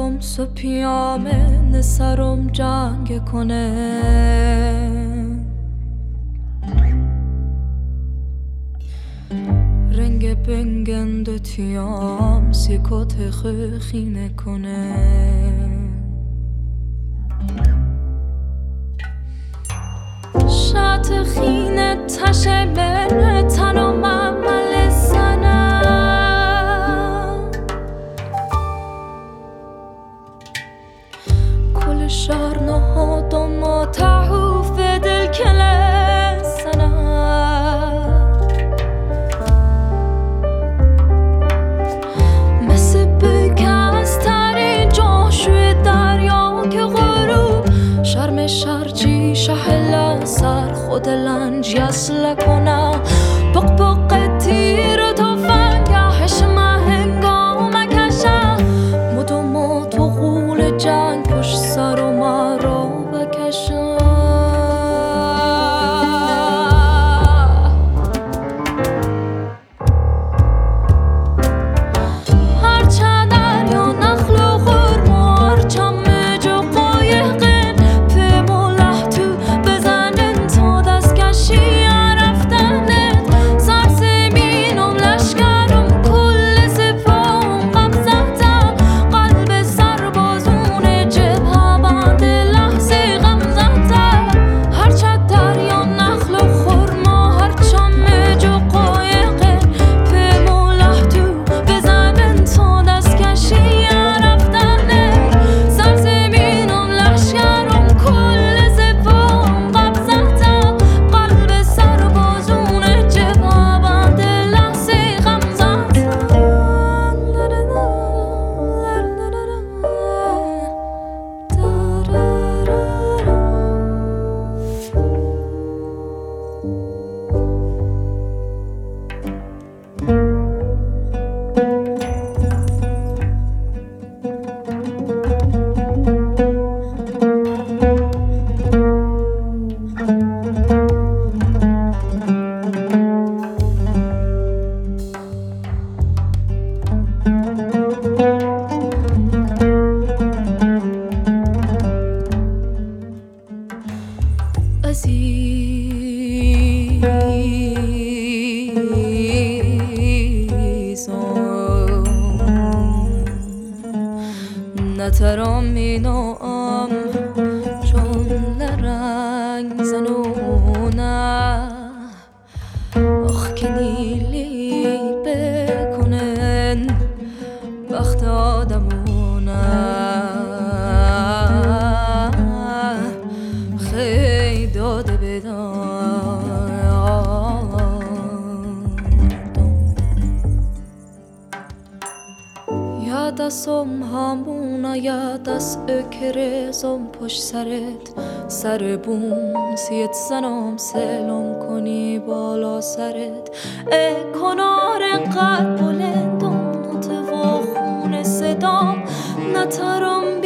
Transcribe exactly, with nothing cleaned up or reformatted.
پیام سو پیامه نسرم جنگ کنه رنگ بنگند تیام سیکوت خخینه کنه شات خینه تشه من تنم عمل سنه كل شهر نهاد ما تعوف دل كل سنة مسبك از ترین جاشوی دریا که غروب شرم شرچی شهلا سر خود لنج یسل کنه بق بق تیر تا فنگهش هنگام کشه مدو مدو غول جنگ پشت سر و مرا بکشه هرچه دریا نخل و خرما هرچه مج و قایقین پیم و لحتو بزنن تا دستکشی رفتنت سر زمینم لشکرم کل سپاهم قبضتم قلب سربازون جبهه بند لحظه غمزتم هرچه دریا نخل و خرما هرچه مج و قایقین پیم و لحتو بزنن تا دستکشی رفتنت سر زمینم لشکرم کل سپاهم قبضتم قلب سربازون جبهه بند لحظه عزیزم نترام اینام چون لرنگ زنونه آخ که نیلی بکنن وقت آدمونه خیلی داده بدان یادسم همونه یادس اکرزم پشت سرت سر بوم سیت زنم سلام کنی بالا سرت ای کنار قد بلندم نتوا خون صدام نترم